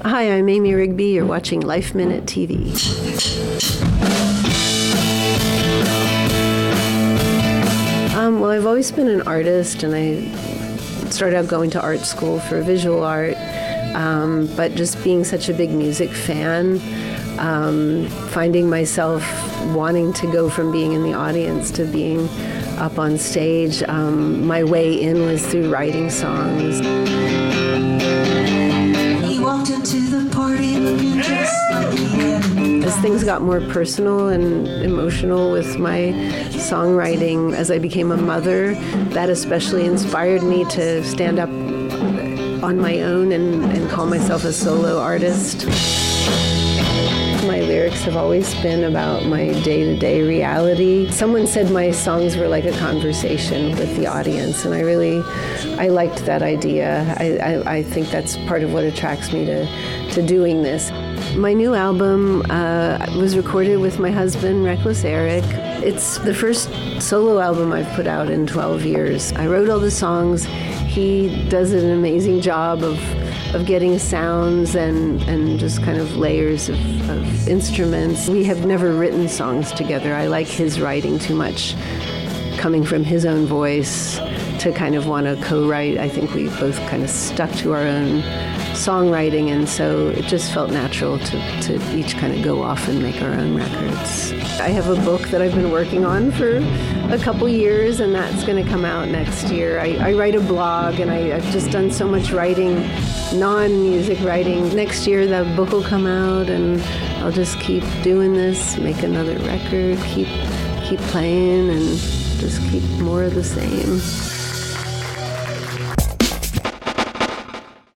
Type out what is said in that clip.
Hi, I'm Amy Rigby. You're watching Life Minute TV. Well, I've always been an artist, and I started out going to art school for visual art, but just being such a big music fan, finding myself wanting to go from being in the audience to being up on stage. My way in was through writing songs. He walked into the party looking just like he had. As things got more personal and emotional with my songwriting, as I became a mother, that especially inspired me to stand up on my own and call myself a solo artist. My lyrics have always been about my day-to-day reality. Someone said my songs were like a conversation with the audience, and I liked that idea. I think that's part of what attracts me to doing this. My new album was recorded with my husband, Reckless Eric. It's the first solo album I've put out in 12 years. I wrote all the songs. He does an amazing job of getting sounds and just kind of layers of instruments. We have never written songs together. I like his writing too much, coming from his own voice, to kind of want to co-write. I think we both kind of stuck to our own songwriting, and so it just felt natural to each kind of go off and make our own records. I have a book that I've been working on for a couple years, and that's going to come out next year. I write a blog, and I've just done so much writing, non-music writing. Next year that book will come out, and I'll just keep doing this, make another record, keep playing, and just keep more of the same.